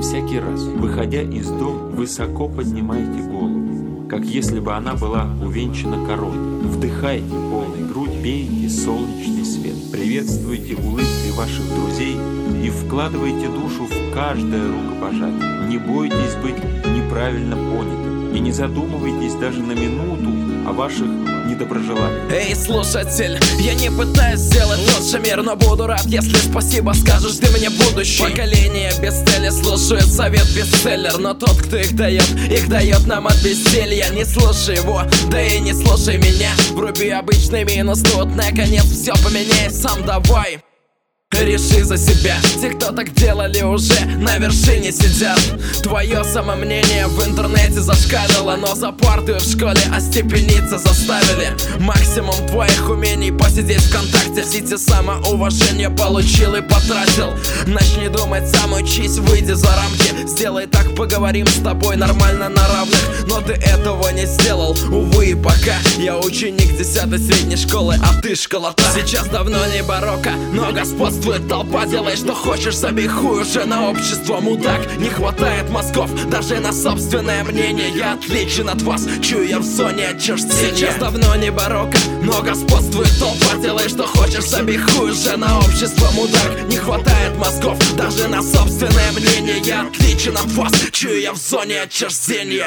Всякий раз, выходя из дома, высоко поднимайте голову, как если бы она была увенчана короной. Вдыхайте полной грудь, пейте солнечный свет. Приветствуйте улыбкой ваших друзей и вкладывайте душу в каждое рукопожатие. Не бойтесь быть неправильно понятым и не задумывайтесь даже на минуту о ваших недоброжеланиях. Эй, слушатель, я не пытаюсь сделать лучше мир, но буду рад, если спасибо скажешь ты мне будущий. Поколение без цели слушает совет бестселлер, но тот, кто их дает нам от безделья. Не слушай его, да и не слушай меня. Вруби обычный минус, тут наконец все поменяй сам, давай. Реши за себя. Те, кто так делали, уже на вершине сидят. Твое самомнение в интернете зашкалило, но за партой в школе остепениться заставили. Максимум твоих умений посидеть ВКонтакте. Сети самоуважения получил и потратил. Начни думать сам, учись, выйди за рамки. Сделай так, поговорим с тобой нормально на равных. Но ты этого не сделал, увы и пока. Я ученик 10-й средней школы, а ты школота. Сейчас давно не барокко, но господствует толпа. Делай, что хочешь, забей хуй уже на общество, мудак. Не хватает мозгов даже на собственное мнение. Я отличен от вас, чую я в зоне отчуждения. Сейчас давно не барокко, но господствует толпа. Делай, что хочешь, забей хуй уже на общество, мудак. Не хватает мозгов даже на собственное мнение. Я отличен от вас, чую я в зоне отчуждения.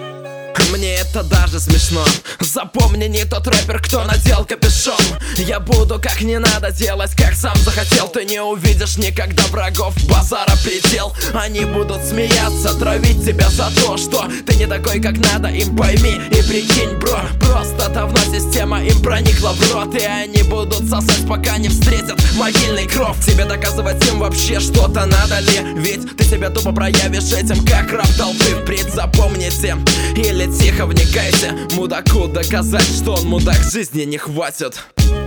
Мне это даже смешно. Запомни, не тот рэпер, кто надел капюшон. Я буду как не надо делать, как сам захотел. Ты не увидишь никогда врагов, базара предел. Они будут смеяться, травить тебя за то, что ты не такой, как надо, им пойми и прикинь, бро. Просто давно система им проникла в рот, и они будут сосать, пока не встретят могильный кров. Тебе доказывать им вообще что-то надо ли? Ведь ты себя тупо проявишь этим, как раб толпы. Впредь запомните или тихо вникайте. Мудаку доказать, что он мудак, жизни не хватит.